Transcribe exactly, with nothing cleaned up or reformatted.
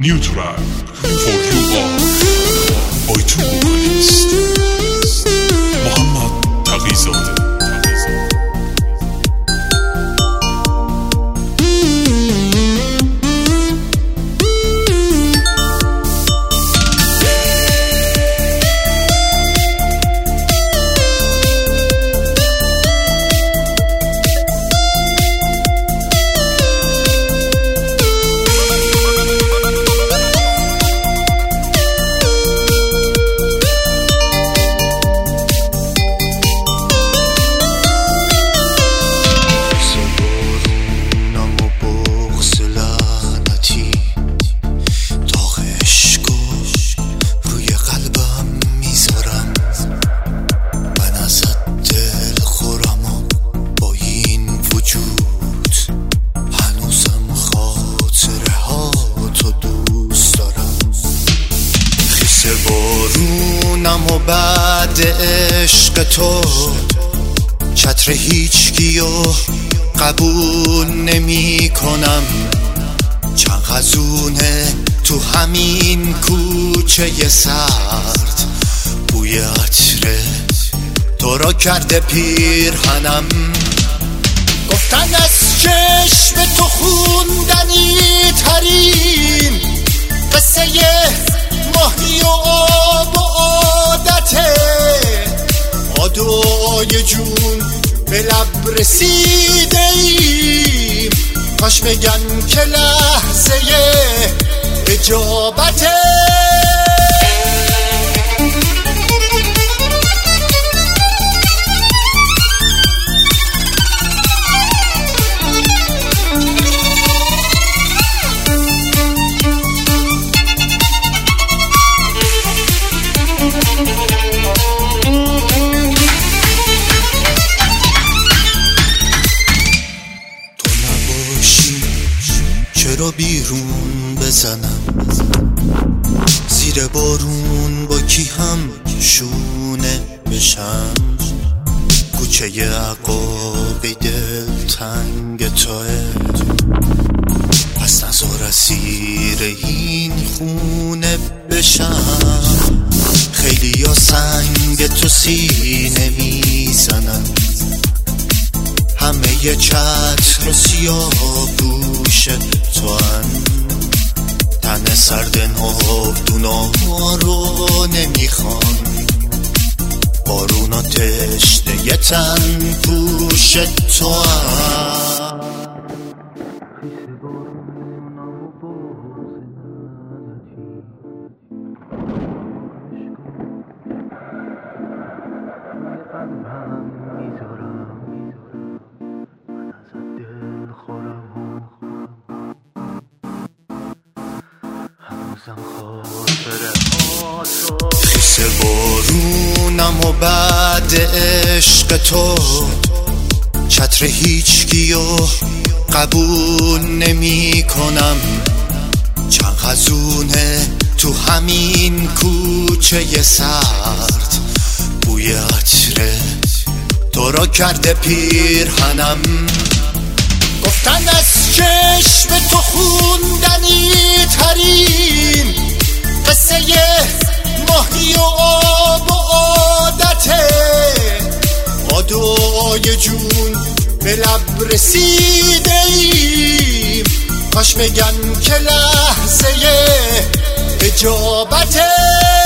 New track for you all by two vocalists محمد تقی‌زاده. بارونم و بعد عشق تو چتر هیچکیو قبول نمی کنم. چند خزونه تو همین کوچه سرد، بوی عطر تو را کرده پیرهنم. گفتن از چشم تو خوندنی ترین قصه ماهی و آب و عادته. ما دعای جون به لب رسیده ایم، کاش بگن که لحظه اجابته. چرا بیرون بزنم زیر بارون، با کی هم شونه بشم. کوچه عقابی دل تنگ توه، پس نزار اسیر این خونه بشم. خیلی یا سنگ تو سینه میزنن، همه یه چتر و سیاه پوش تو هن. تن سرد ناودونا رو نمیخوان، بارونا تشنه یه تن پوش تو هن. خیس بارونم و بعد عشق تو چتر هیچکیو قبول نمی کنم. چند خزونه تو همین کوچه سرد، بوی عطر تو را کرده پیرهنم. گفتن از چشم تو خوندنی ترین قصه ماهی و آب و عادته. ما دعای جون به لب رسیده ایم، کاش بگن که لحظه اجابته.